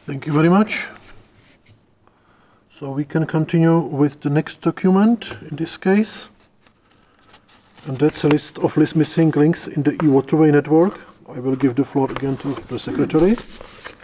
Thank you very much. So we can continue with the next document in this case, and that's a list of missing links in the e-waterway network. I will give the floor again to the secretary.